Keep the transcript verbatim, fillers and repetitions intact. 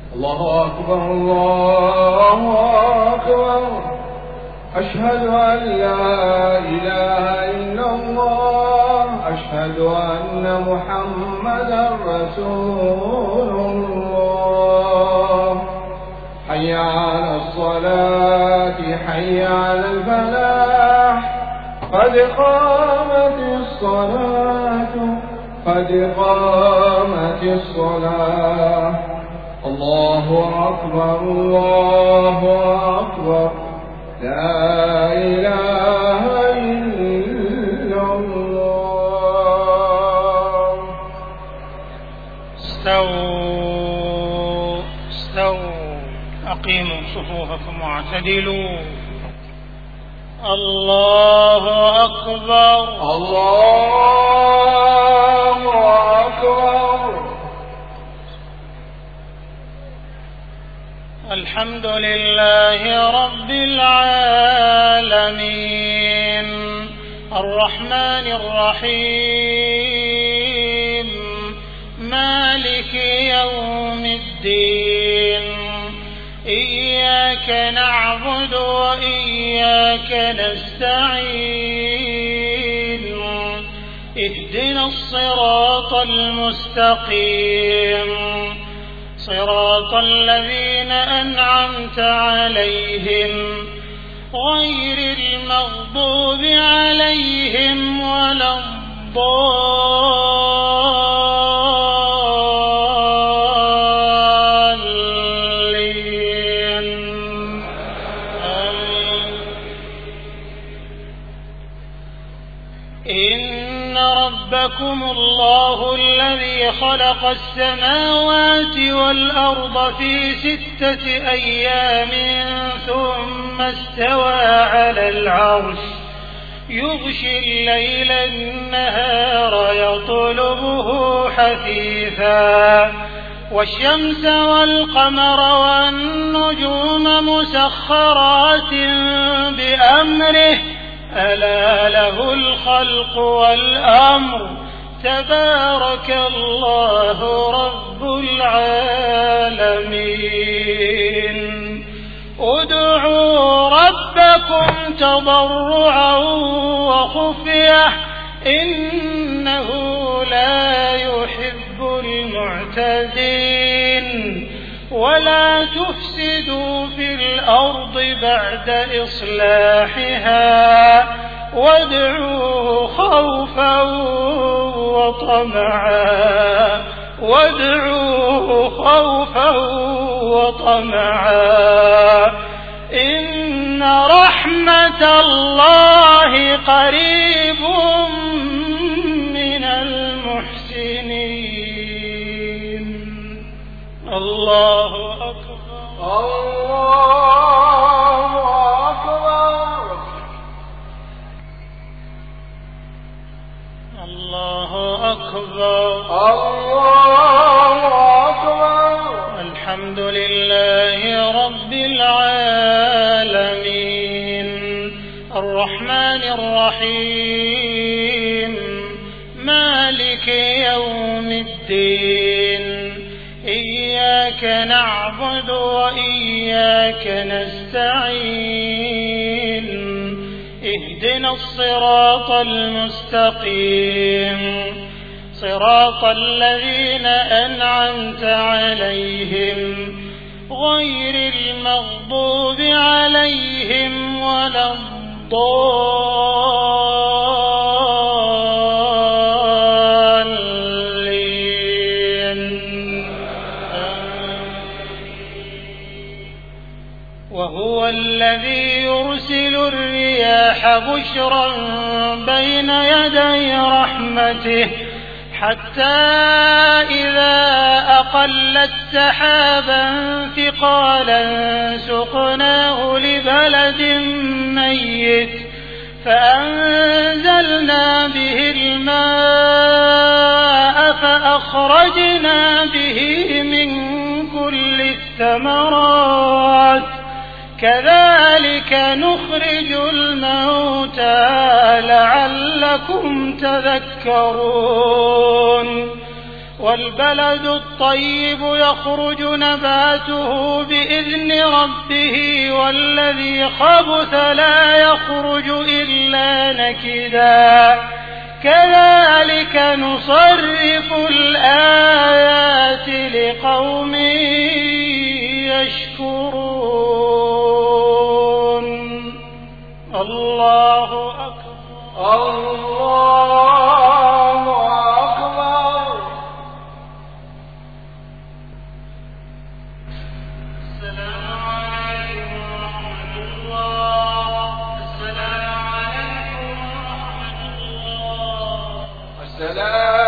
الله أكبر الله أكبر أشهد أن لا إله إلا الله أشهد أن محمدا رسول الله حي على الصلاة حي على الفلاح قد قامت الصلاة قد قامت الصلاة الله أكبر الله أكبر لا إله إلا الله. استووا استووا أقيموا صفوفكم واعتدلوا. الله أكبر الله أكبر. الحمد لله رب العالمين الرحمن الرحيم مالك يوم الدين إياك نعبد وإياك نستعين اهدنا الصراط المستقيم صراط الذين أنعمت عليهم غير المغضوب عليهم ولا الضالين. إن ربكم الله الذي خلق السماوات والأرض في ستة أيام ثم استوى على العرش يغشي الليل النهار يطلبه حثيثا والشمس والقمر والنجوم مسخرات بأمره ألا له الخلق والأمر تبارك الله رب العالمين. ادعوا ربكم تضرعا وخفية إنه لا يحب المعتدين ولا تفسدوا في الأرض بعد إصلاحها وادعوه خوفا وطمعا وادعوه خوفا وطمعا إن رحمة الله قريب من المحسنين. الله أكبر الله أكبر. الله أكبر الله أكبر. الحمد لله رب العالمين الرحمن الرحيم مالك يوم الدين إياك نعبد وإياك نستعين اهدنا الصراط المستقيم صراط الذين أنعمت عليهم غير المغضوب عليهم ولا الضالين. وهو الذي يرسل الرياح بشرا بين يدي رحمته حتى إذا أقلت سحابا ثقالا سقناه لبلد ميت فأنزلنا به الماء فأخرجنا به من كل الثمرات كذلك نخرج الموتى لعلكم تذكرون. والبلد الطيب يخرج نباته بإذن ربه والذي خبث لا يخرج إلا نكدا كذلك نصرف الآيات لقوم يشكرون. الله أكبر. الله أكبر. السلام عليكم ورحمة الله. السلام عليكم ورحمة الله. السلام